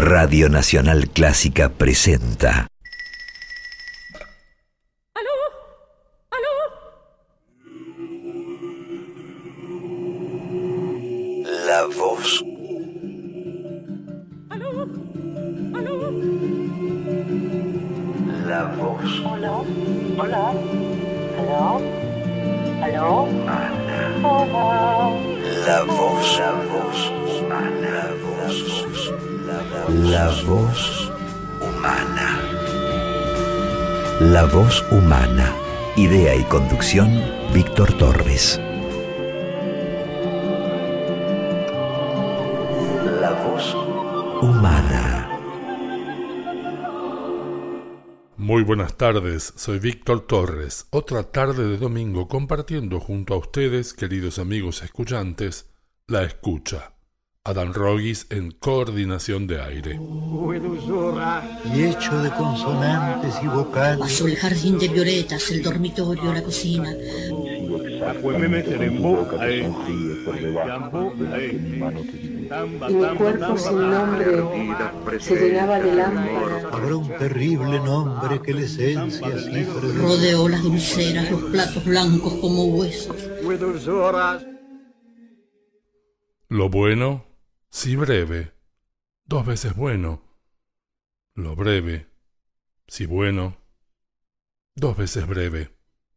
Radio Nacional Clásica presenta La Voz. La Voz. Hola. Hola. ¿Aló? ¿Aló? Hola. La Voz. La Voz. La Voz. La Voz Humana. La Voz Humana. Idea y conducción, Víctor Torres. La Voz Humana. Muy buenas tardes, soy Víctor Torres. Otra tarde de domingo compartiendo junto a ustedes, queridos amigos escuchantes, la escucha. Adán Rogis en coordinación de aire. Y hecho de consonantes y vocales. Pasó el jardín de violetas, el dormitorio, la cocina. Y mi cuerpo sin nombre se llenaba de lámparas. Habrá un terrible nombre que la esencia cifre. Rodeó las dulceras, los platos blancos como huesos. Lo bueno, si breve, 2 veces bueno. Lo breve, si bueno, 2 veces breve.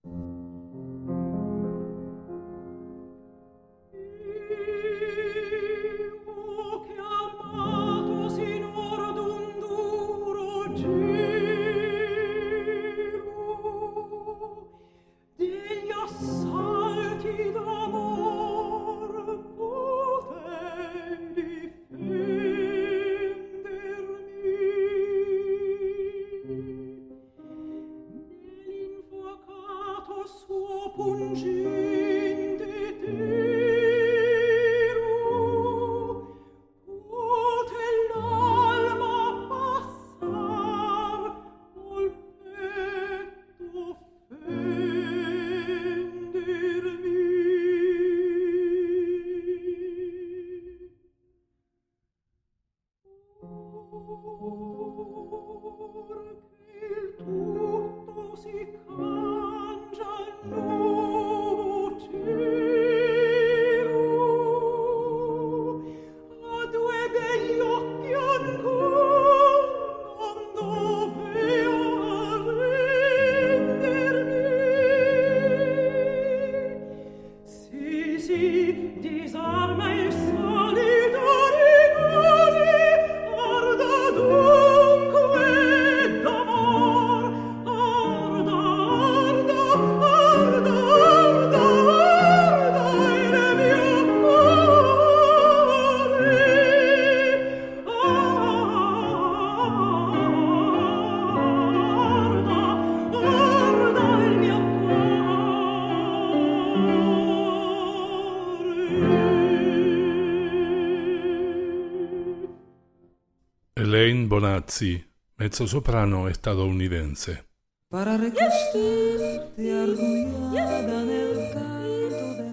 Elaine Bonazzi, mezzosoprano estadounidense. Para recostarte arrullada en el canto de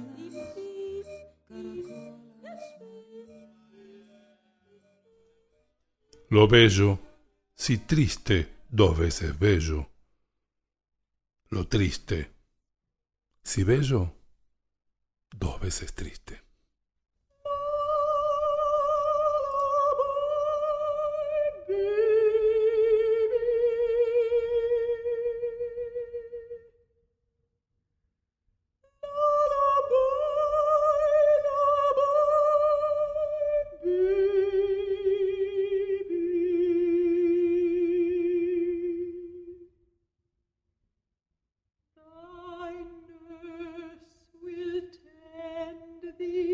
las caracolas. Lo bello, si triste, 2 veces bello. Lo triste, si bello, 2 veces triste. Thee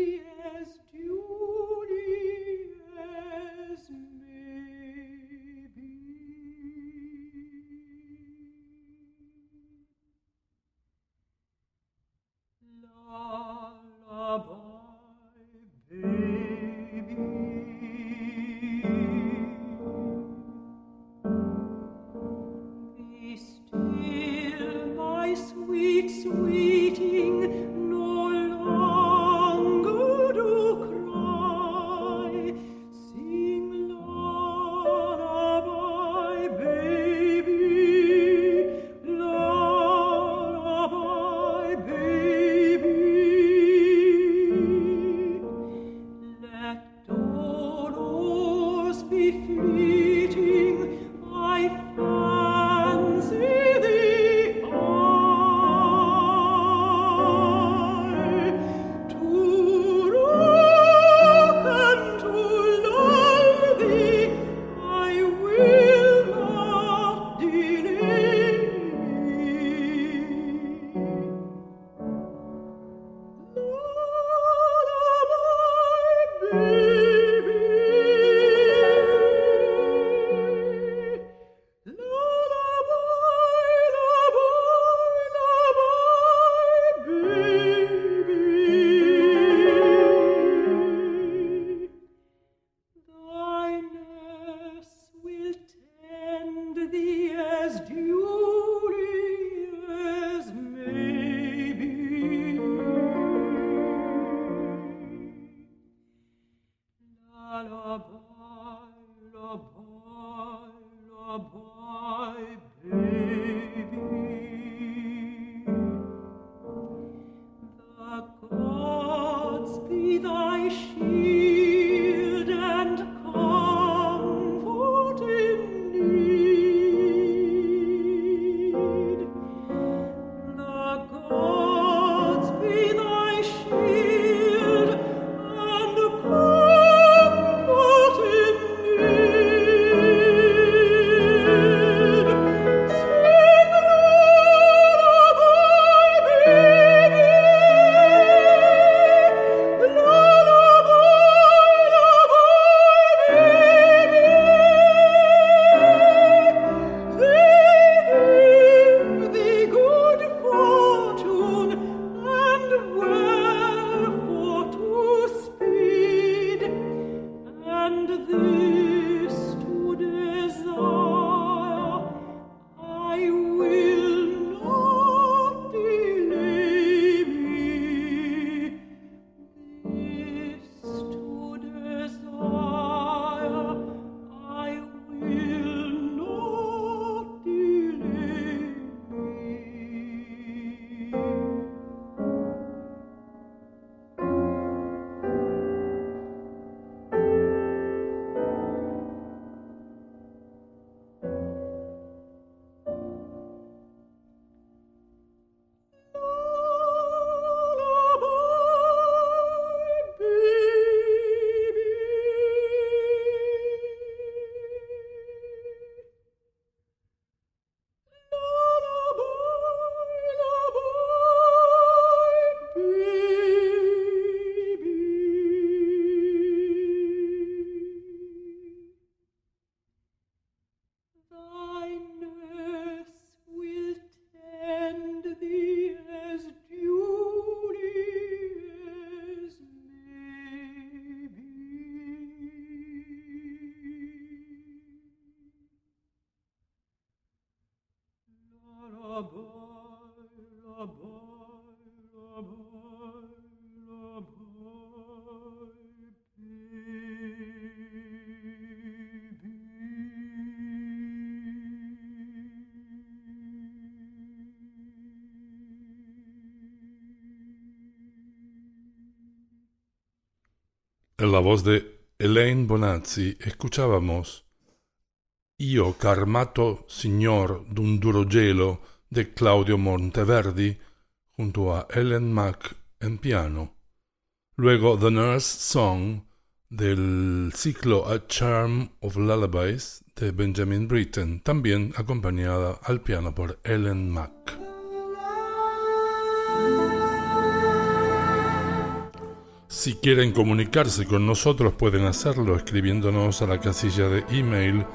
En la voz de Elaine Bonazzi escuchábamos Io Carmato Signor d'un duro gelo de Claudio Monteverdi junto a Ellen Mack en piano. Luego The Nurse Song del ciclo A Charm of Lullabies de Benjamin Britten, también acompañada al piano por Ellen Mack. Si quieren comunicarse con nosotros pueden hacerlo escribiéndonos a la casilla de email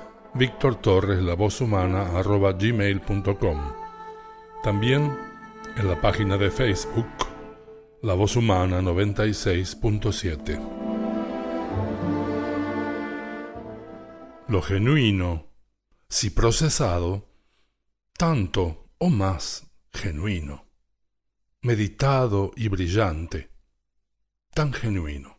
victortorreslavozhumana@gmail.com. También en la página de Facebook La Voz Humana 96.7. Lo genuino, si procesado, tanto o más genuino, meditado y brillante, tan genuino.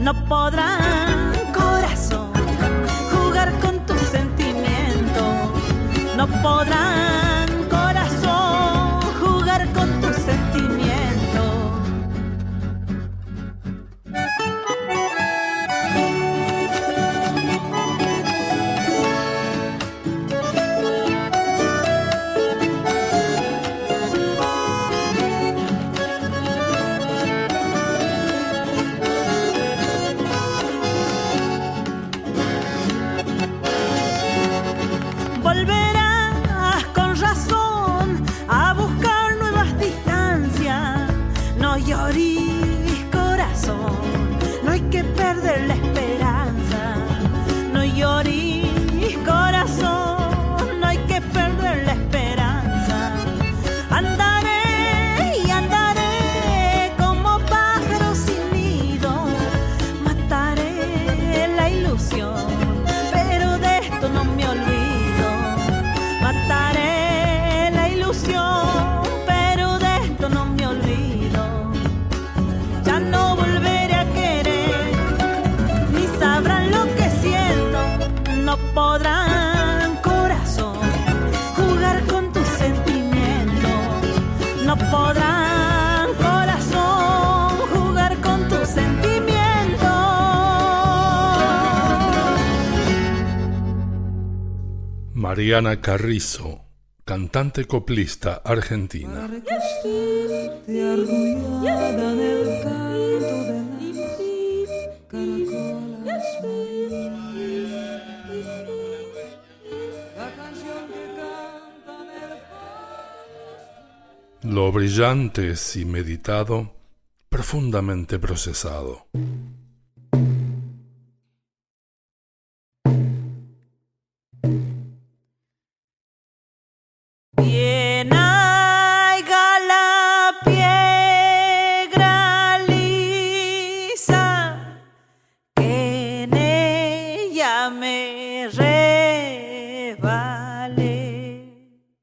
no podrán, corazón, jugar con tus sentimientos. No podrán, corazón, jugar con tus sentimientos. Volverás con razón a buscar nuevas distancias. No llores, corazón, no hay que perder la esperanza. No llores, corazón, no hay que perder la esperanza. Andaré y andaré como pájaro sin nido. Mataré la ilusión, pero de esto no me olvido. Mataré la ilusión, pero de esto no me olvido. Ya no volveré a querer, ni sabrán lo que siento. No podrán, corazón, jugar con tus sentimientos. No podrán, corazón, jugar con tus sentimientos. Mariana Carrizo, cantante coplista argentina. Para recostarte arrullada en el canto de las caracolas. La canción que cantan el Lo brillante es y meditado, profundamente procesado. Bien haiga la piedra lisa, que en ella me resbalé.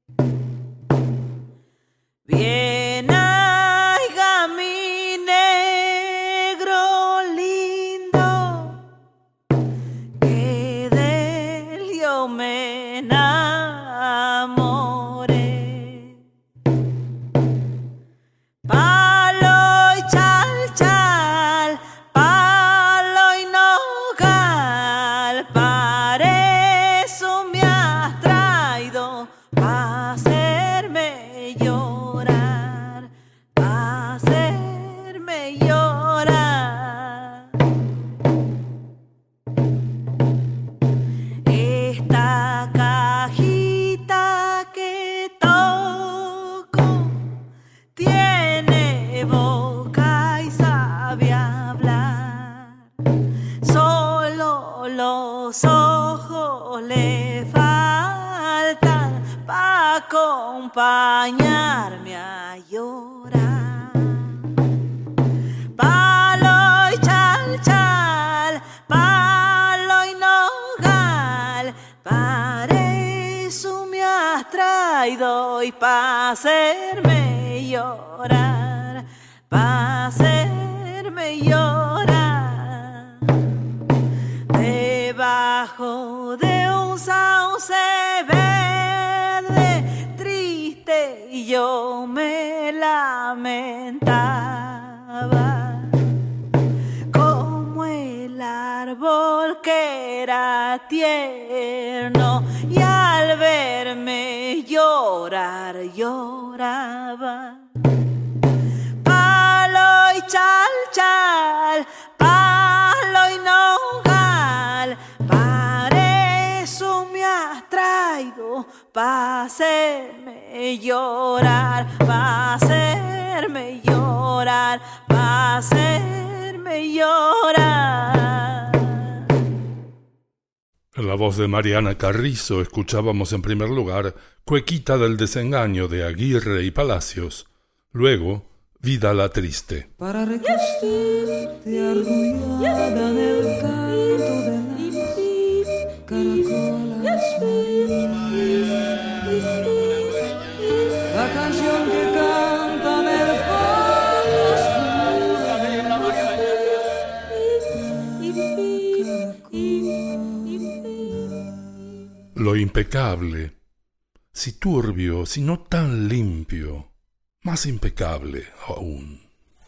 Bien haiga mi negro lindo, que de él yo me enamoré. Palo y chal chal, palo y nogal, para eso me has traído, pa' hacerme llorar, pa' hacerme llorar. Esta cajita que toco tiene boca y sabe hablar. Solo los ojos le faltan pa' acompañarme a llorar. Palo y chal chal, palo y nogal, para eso me has traído y pa' hacerme llorar, pa' hacerme llorar. Debajo de un sauce verde triste y yo me lamentaba, como el árbol que era tierno y al verme llorar lloraba. Palo y chal chal, palo y nogal, para eso me has traído, pa' hacerme llorar, pa' hacerme llorar, pa' hacerme llorar. En la voz de Mariana Carrizo escuchábamos en primer lugar Cuequita del desengaño de Aguirre y Palacios, luego Vida la triste. para recostarte arrullada en el canto de las caracolas. La canción que cantan el fondo oscuro lo impecable, si turbio, si no tan limpio, más impecable aún.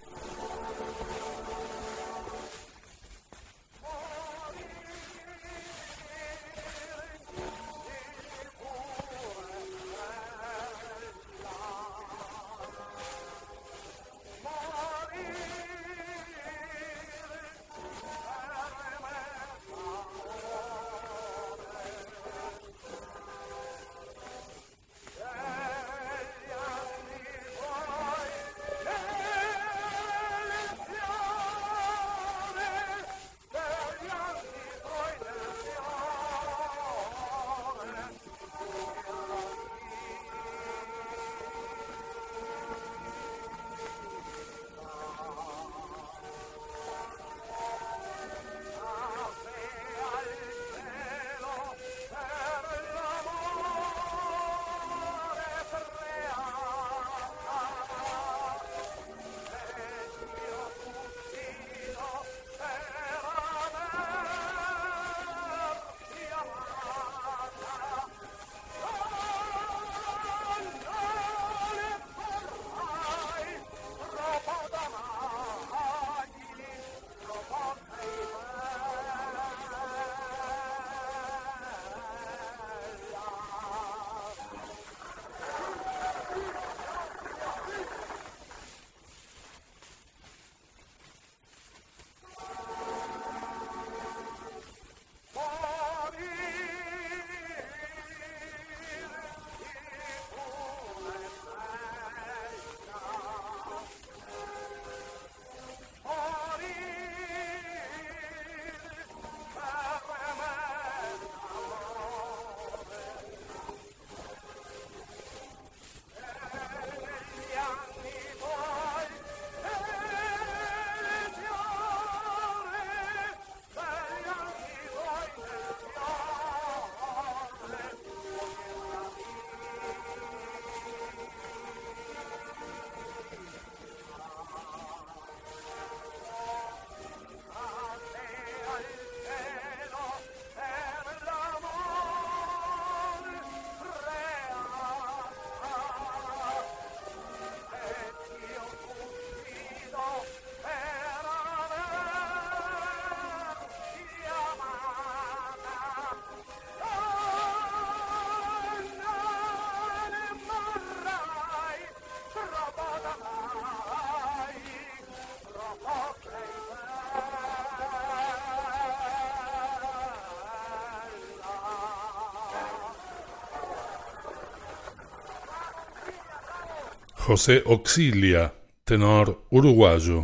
José Auxilia, tenor uruguayo.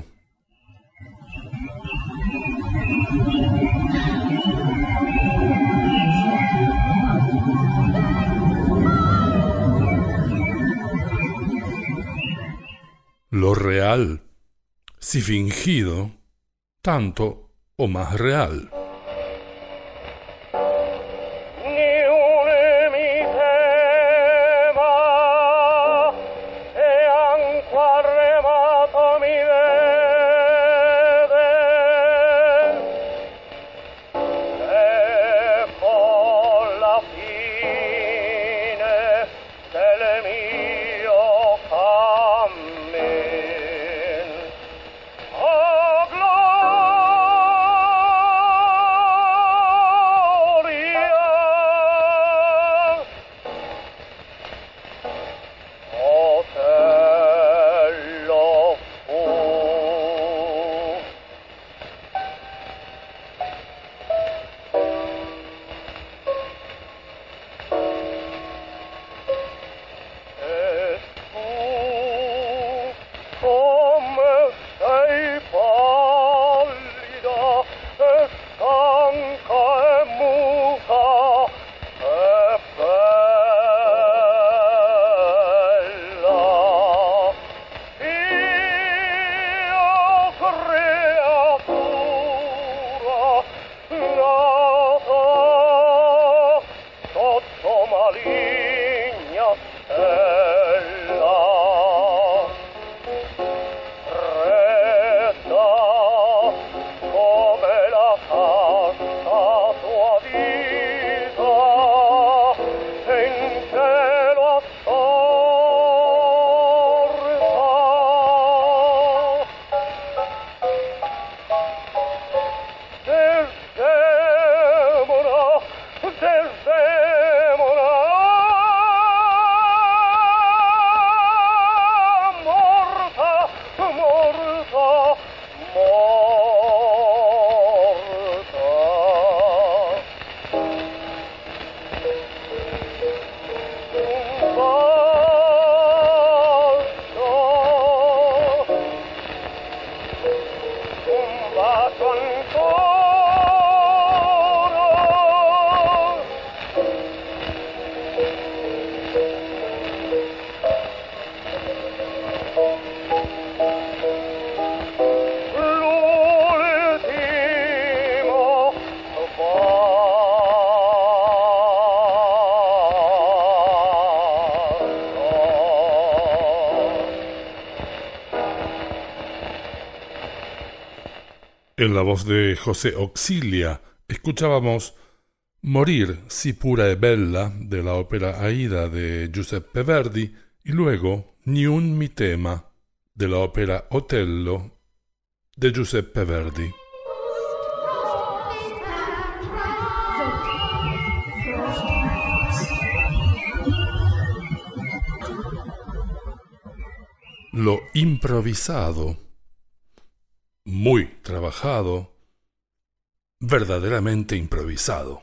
Lo real, si fingido, tanto o más real. Oh, glory. En la voz de José Auxilia escuchábamos Morir si pura e bella de la ópera Aida de Giuseppe Verdi y luego Ni un mi tema de la ópera Otello de Giuseppe Verdi. Lo improvisado, muy trabajado, verdaderamente improvisado.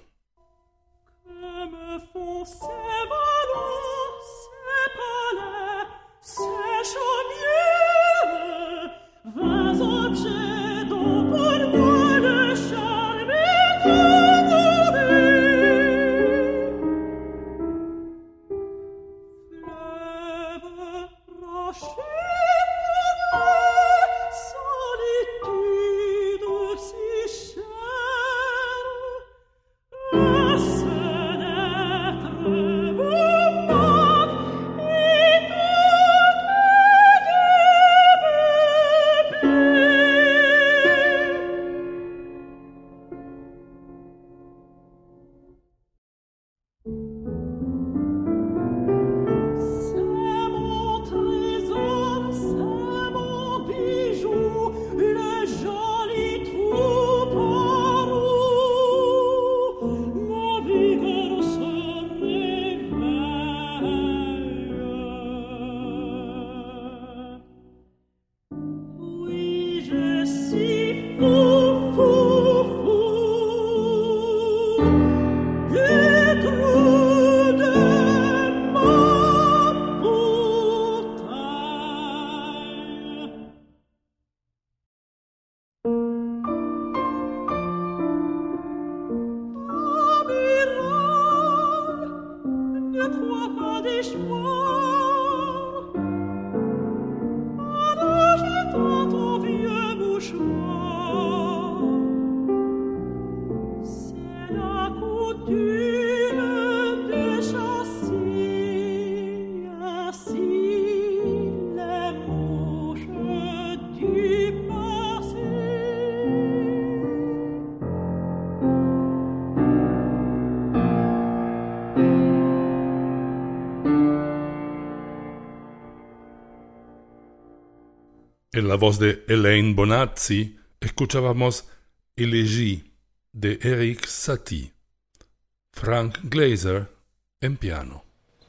En la voz de Elaine Bonazzi escuchábamos Elegie de Erik Satie, Frank Glaser en piano.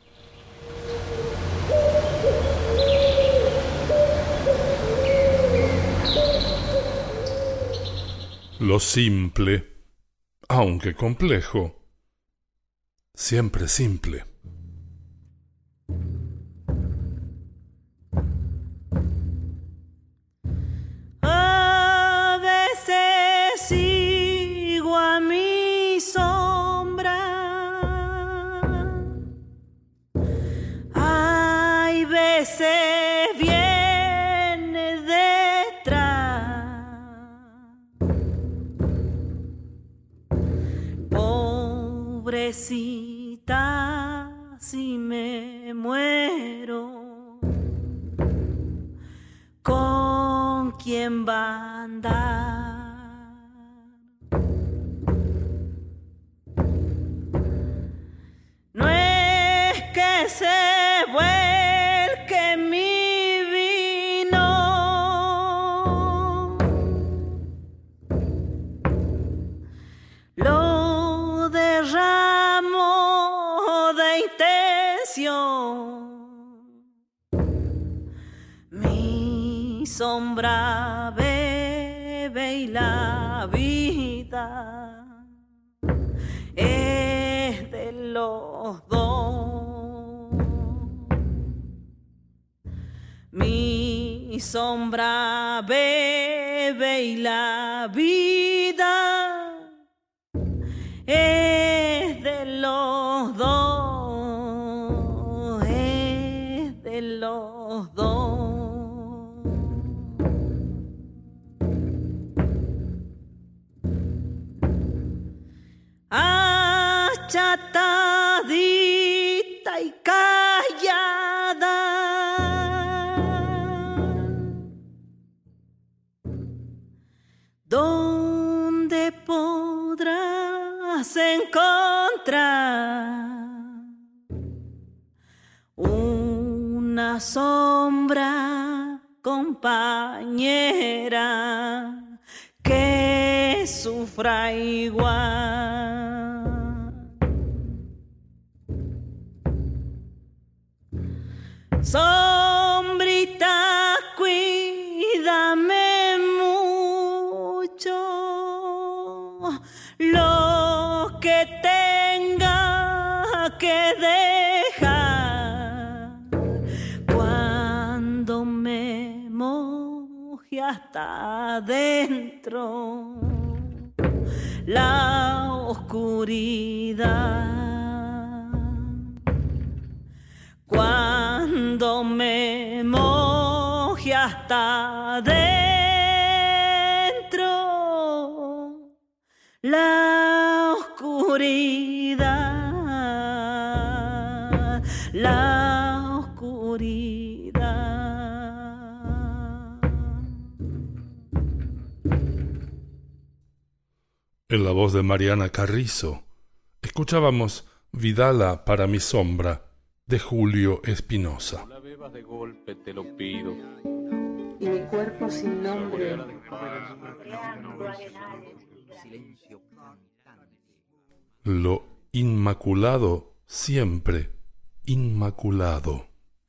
Lo simple, aunque complejo, siempre simple. Pobrecita, si me muero, ¿con quién va a andar? No es que se vuelque mi vino, lo derramo de intención. Mi sombra bebe y la vida es de los dos. Mi sombra bebe y la vida es de los dos, es de los dos. Achatadita y callada, podrás encontrar una sombra compañera que sufra igual. Sombrita, cuídame mucho, lo que tenga que dejar cuando me moje hasta adentro la oscuridad. Cuando me moje hasta adentro la oscuridad, la oscuridad. En la voz de Mariana Carrizo, escuchábamos Vidala para mi sombra, de Julio Espinosa. No la bebas de golpe, te lo pido. Y mi cuerpo sin nombre. Lo inmaculado siempre inmaculado.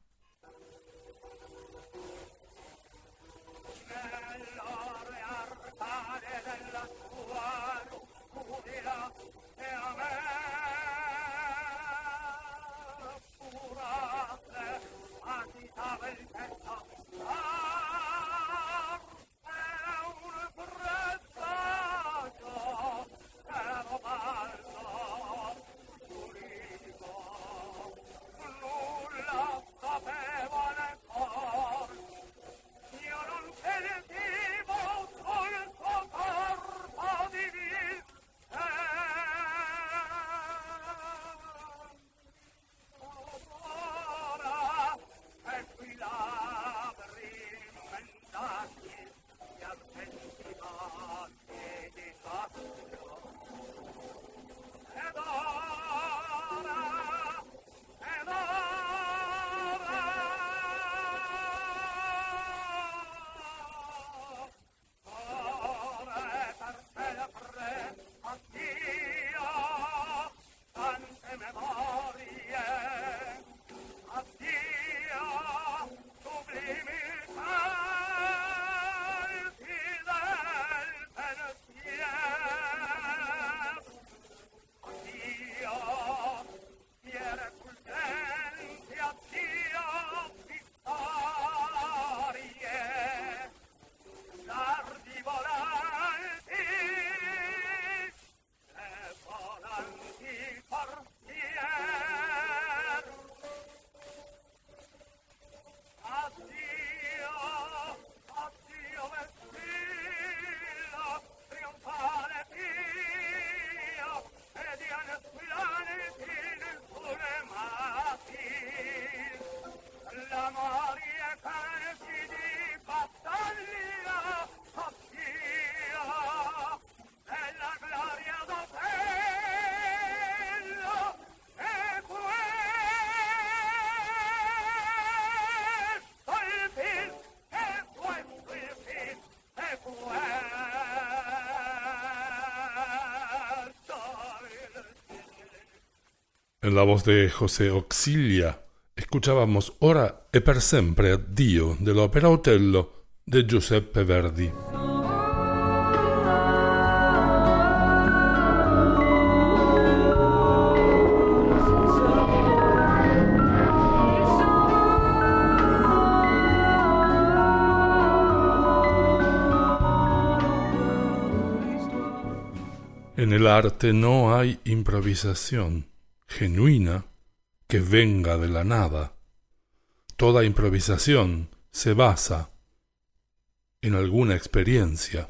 En la voz de José Auxilia escuchábamos Ora e per sempre addio dell'opera Otello de Giuseppe Verdi. En el arte no hay improvisación genuina que venga de la nada. Toda improvisación se basa en alguna experiencia.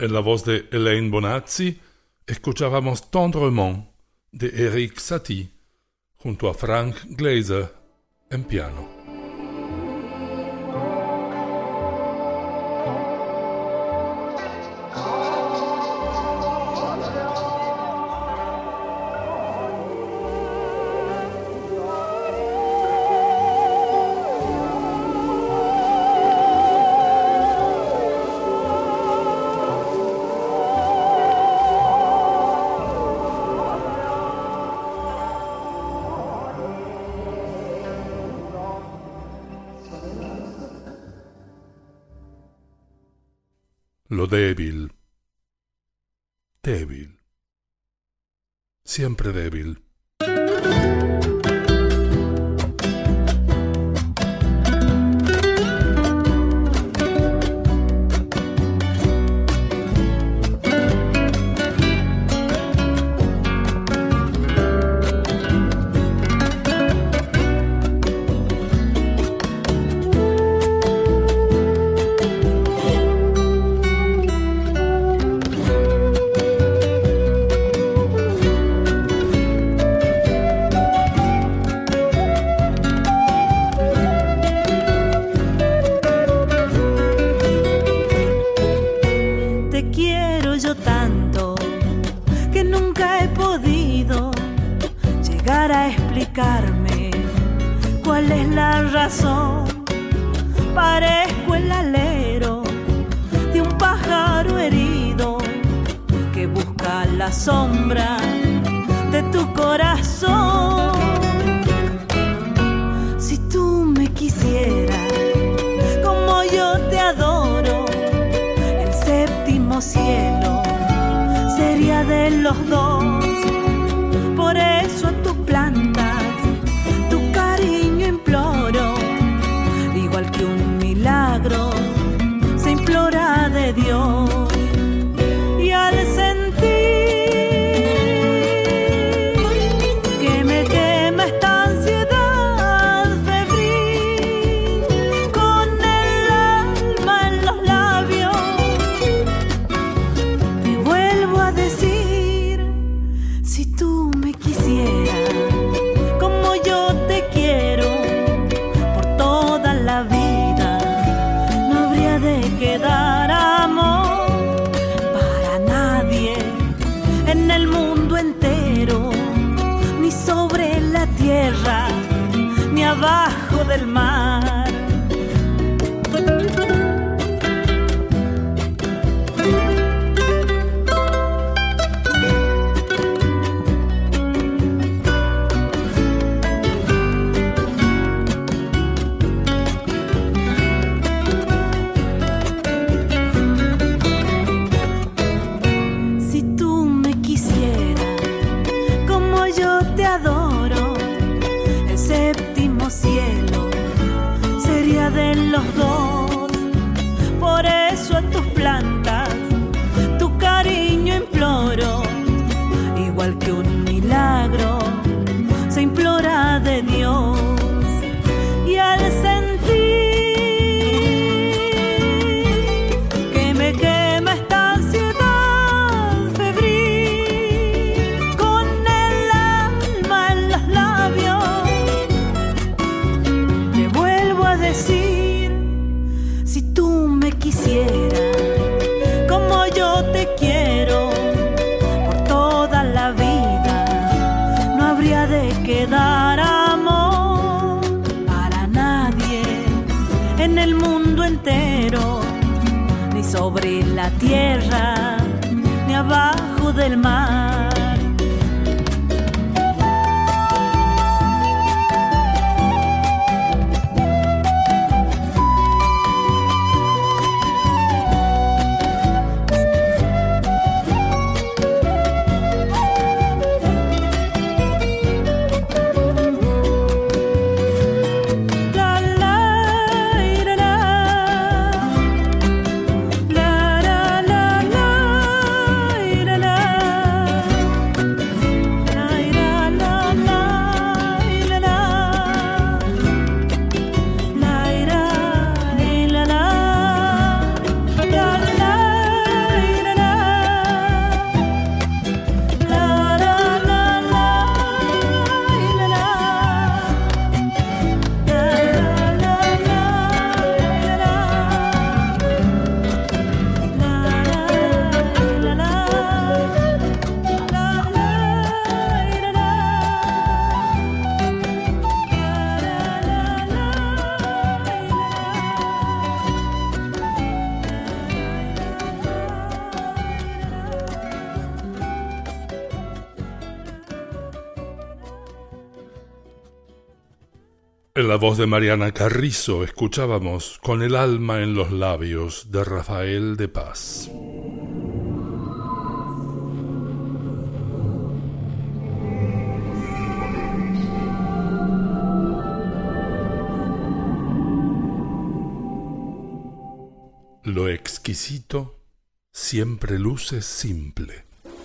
En la voz de Elaine Bonazzi, escuchábamos Tendrement de Erik Satie, junto a Frank Glaser en piano. Lo débil. Débil. Siempre débil. ¿Cuál es la razón? Parezco el alero de un pájaro herido que busca la sombra de tu corazón. Si tú me quisieras como yo te adoro, el séptimo cielo sería de los dos. Por eso a tus plantas tu cariño imploro, igual que un milagro se implora de Dios. Y al sentir que me quema esta ansiedad febril, con el alma en los labios, te vuelvo a decir, si tú me quisieras como yo te quiero, por toda la vida no habría de quedar amor para nadie en el mundo entero, ni sobre la tierra, ni abajo del mar. Si tú me quisieras como yo te adoro, el séptimo cielo sería de los dos. Por eso a tus plantas tu cariño imploro, igual que un milagro se implora de Dios. Y al sentir que me quema esta ansiedad febril, con el alma en los labios, te vuelvo a decir, si tú me quisieras como yo te quiero, por toda la vida no habría de quedar amor para nadie en el mundo entero, ni sobre la tierra, ni abajo del mar. La la ira, la la la la ira, la. En la voz de Mariana Carrizo escuchábamos Con el alma en los labios de Rafael de Paz. Lo exquisito siempre luce simple.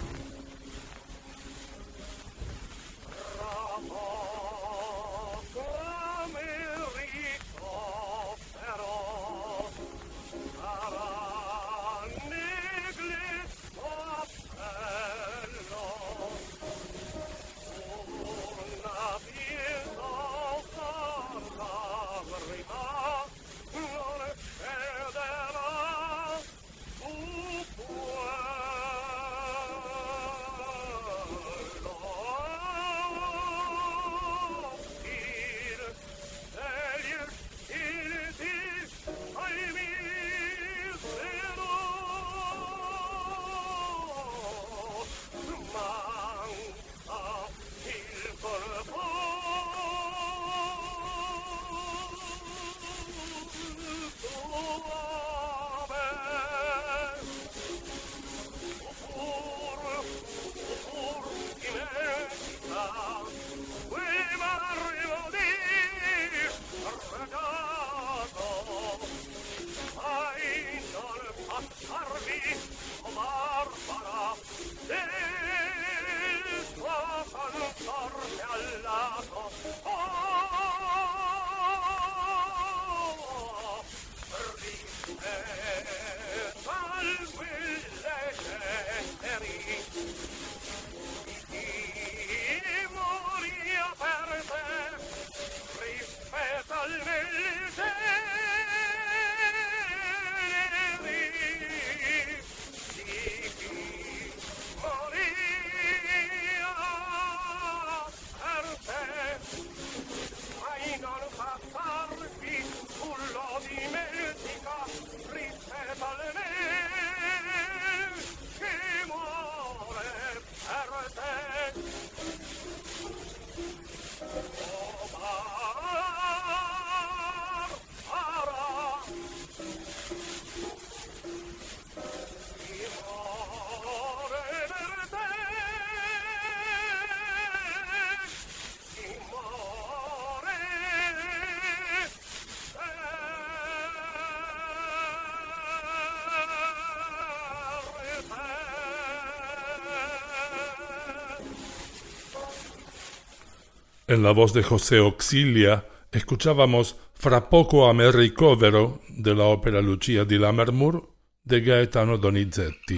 En la voz de José Auxilia escuchábamos Fra poco a me ricovero de la ópera Lucia di Lammermoor de Gaetano Donizetti.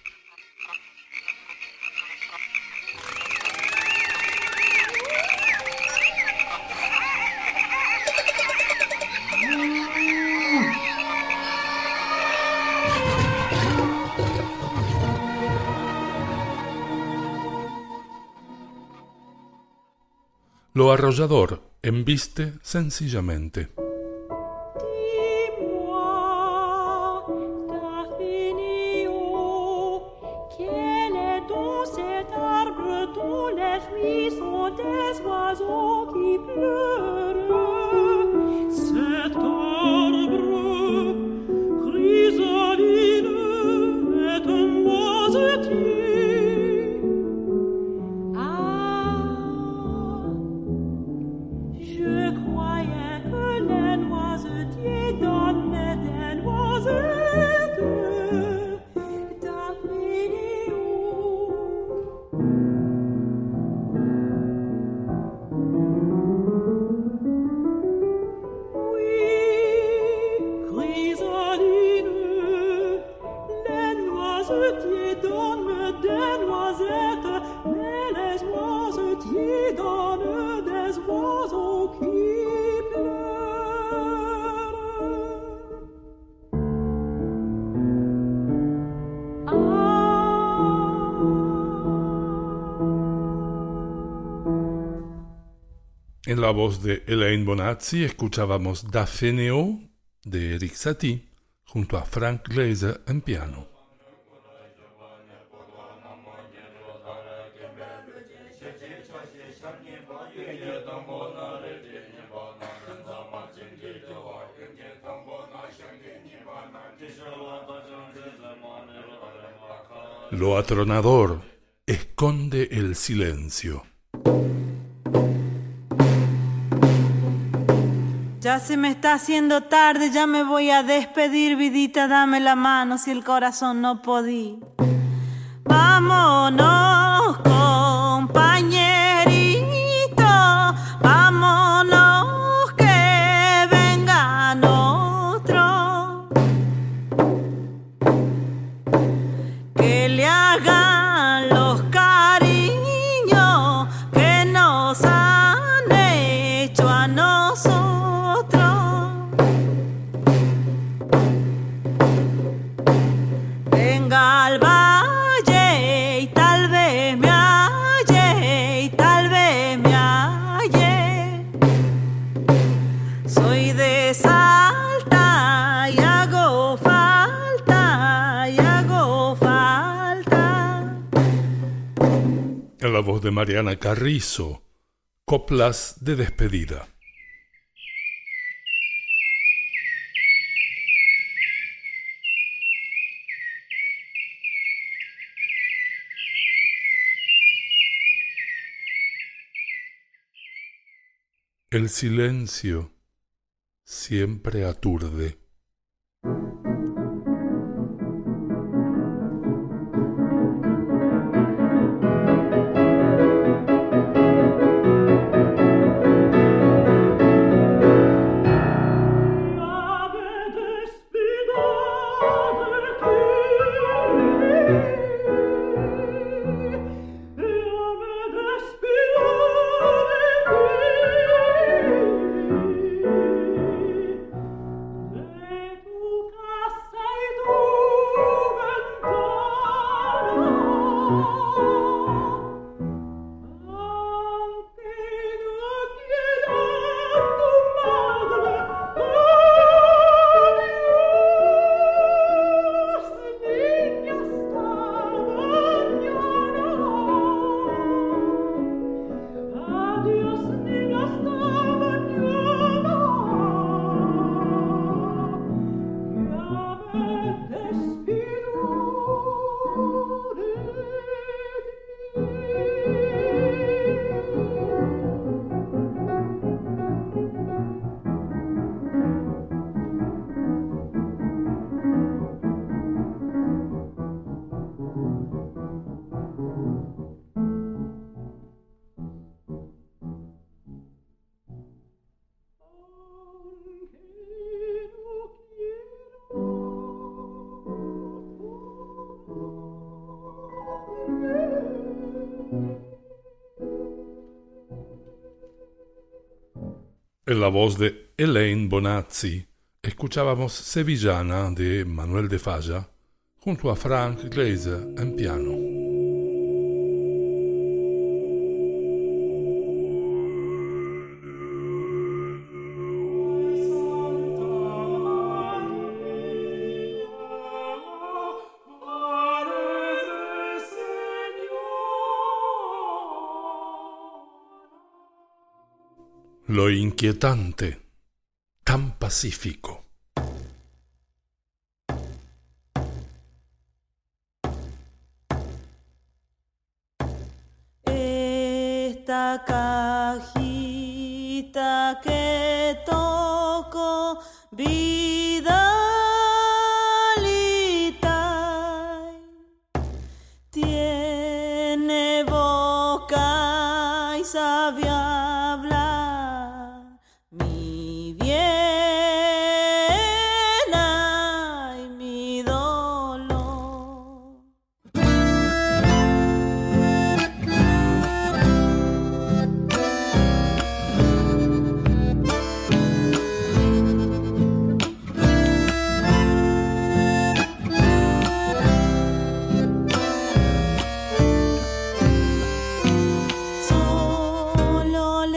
Lo arrollador embiste sencillamente. En la voz de Elaine Bonazzi escuchábamos Da Feneo de Erik Satie junto a Frank Gleiser en piano. Lo atronador esconde el silencio. Ya se me está haciendo tarde, ya me voy a despedir, vidita, dame la mano si el corazón no podí. Vámonos, compañerito, vámonos que vengan otros, que le hagan los cariños que nos han hecho a nosotros. Venga al valle y tal vez me halle, y tal vez me halle. Soy de Salta y hago falta, y hago falta. En la voz de Mariana Carrizo, coplas de despedida. El silencio siempre aturde. En la voz de Elaine Bonazzi, escuchábamos Sevillana de Manuel de Falla, junto a Frank Gleiser en piano. Lo inquietante, tan pacífico. Esta cajita que toco, Vidalita, tiene boca y sabe hablar, mi bien y mi dolor. Solo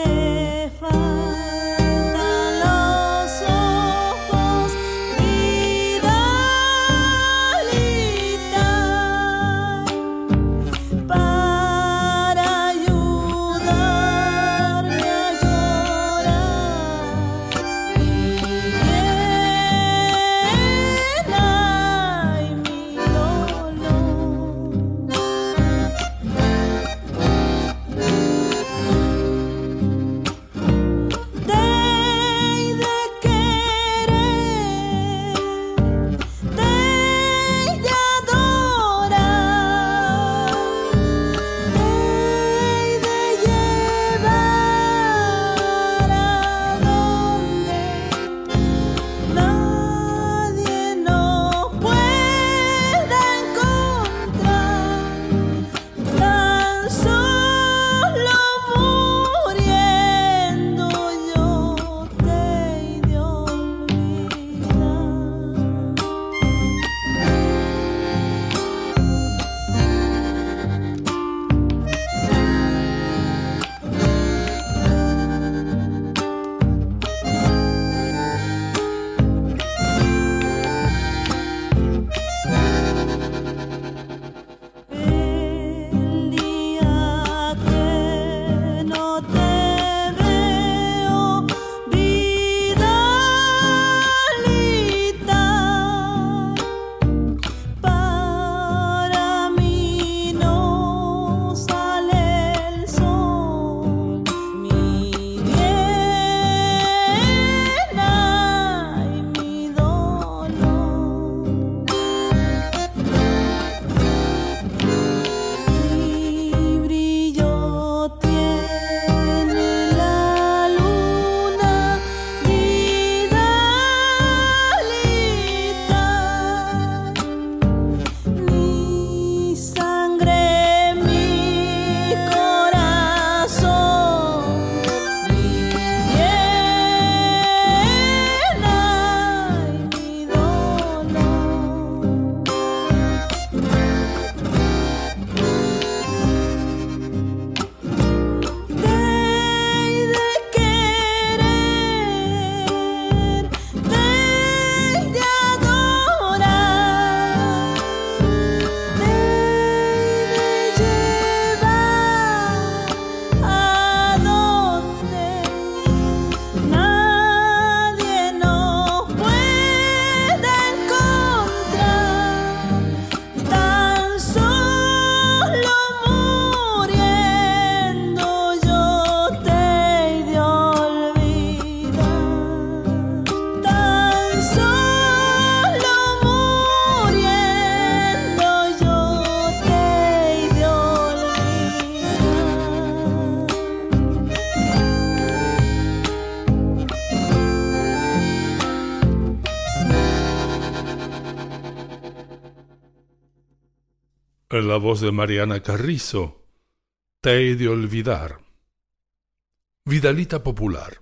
En la voz de Mariana Carrizo, Te he de olvidar. Vidalita popular.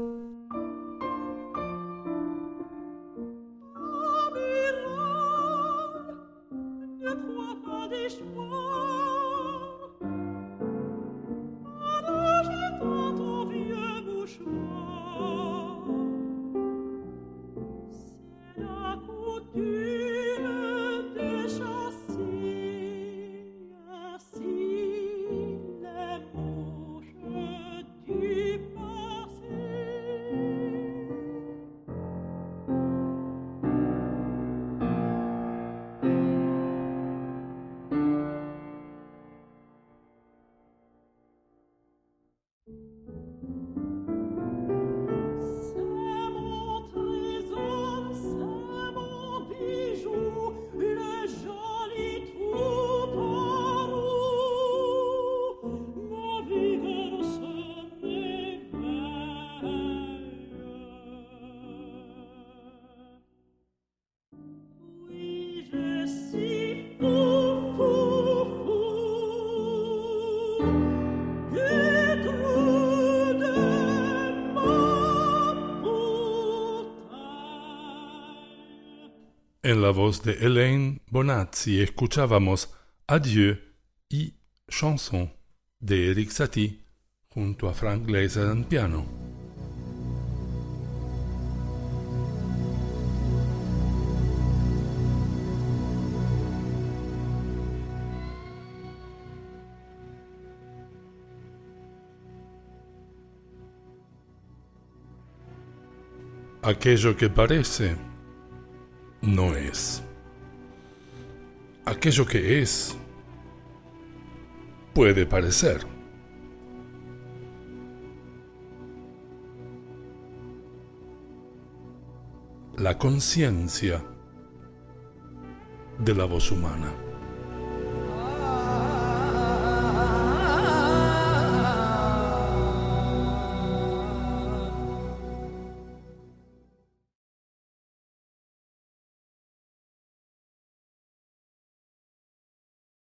En la voz de Hélène Bonazzi escuchábamos Adieu y Chanson de Erik Satie junto a Frank Gleiser en piano. Aquello que parece no es. Aquello que es puede parecer. La conciencia de la voz humana.